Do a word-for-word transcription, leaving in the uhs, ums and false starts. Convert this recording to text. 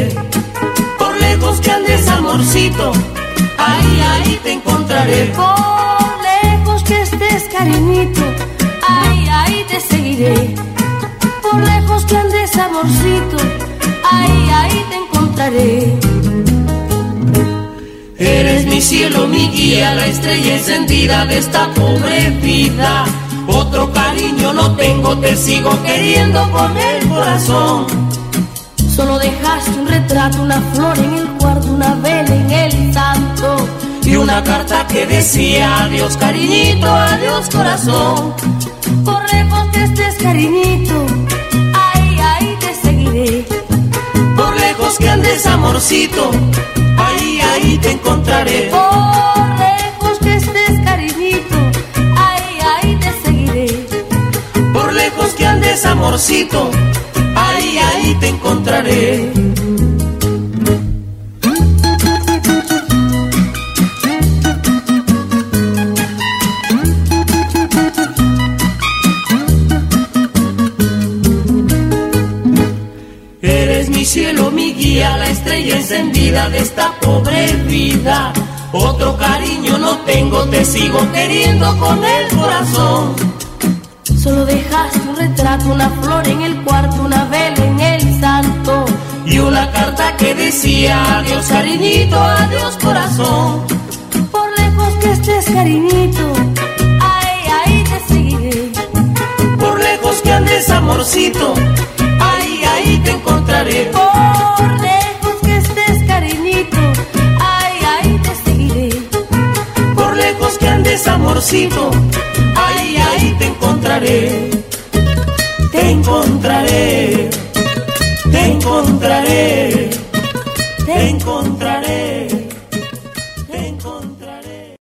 seguiré. Por lejos que andes, amorcito, ahí, ahí te encontraré. Por lejos que estés, cariñito, ahí, ahí te seguiré. Por lejos que andes, amorcito, ahí, ahí te encontraré. Eres mi cielo, mi guía, la estrella encendida de esta pobre vida. Otro cariño no tengo, te sigo queriendo con el corazón. Solo dejaste un retrato, una flor en el cuarto, una vela en el santo y una carta que decía adiós cariñito, adiós corazón. Por lejos que estés, cariñito, ahí, ahí te seguiré. Por lejos que andes, amorcito, ahí, ahí te encontraré. Por lejos que estés, cariñito, ahí, ahí te seguiré. Por lejos que andes, amorcito, ahí, ahí te encontraré. Eres mi cielo, mi guía, la estrella encendida de esta pobre vida. Otro cariño no tengo, te sigo queriendo con el corazón. Solo dejaste un retrato, una flor en el cuarto, una vela en el santo y una carta que decía adiós cariñito, adiós corazón. Por lejos que estés, cariñito, ahí, ahí te seguiré. Por lejos que andes, amorcito, ahí, ahí te encontraré. Por lejos que estés, cariñito, ahí, ahí te seguiré. Por lejos que andes, amorcito, ahí, ahí te encontraré. Te encontraré, te encontraré.